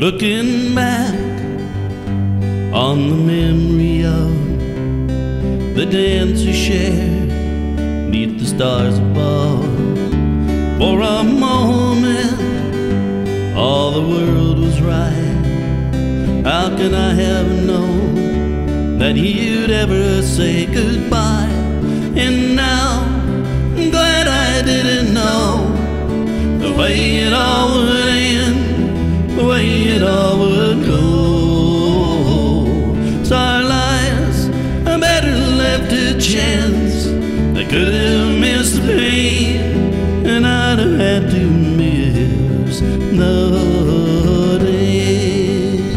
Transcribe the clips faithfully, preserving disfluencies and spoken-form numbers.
Looking back on the memory of the dance we shared neath the stars above. For a moment all the world was right. How can I have known that you'd ever say goodbye? And now I'm glad I didn't know the way it all would end, the way it all would go. So our lives are better left to chance. I could have missed the pain, and I'd have had to miss the days.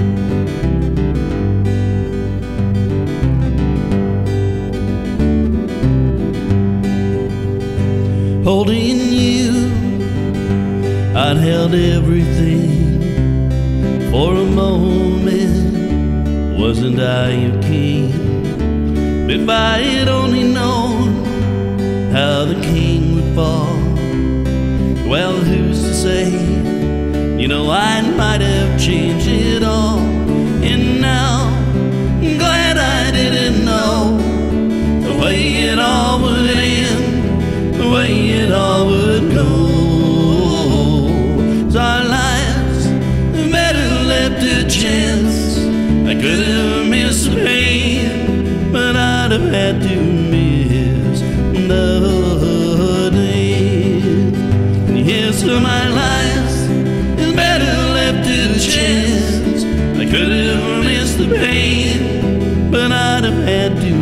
Holding you, I'd held everything. For a moment, wasn't I your king? If I had only known how the king would fall, well, who's to say? You know, I might have changed it all. And now I'm glad I didn't know the way it all would end, the way it all would go. So our lives are better left to chance. I could have missed the pain, but I'd have had to miss the days. And here's to my life is better left to chance. I could have missed the pain, but I'd have had to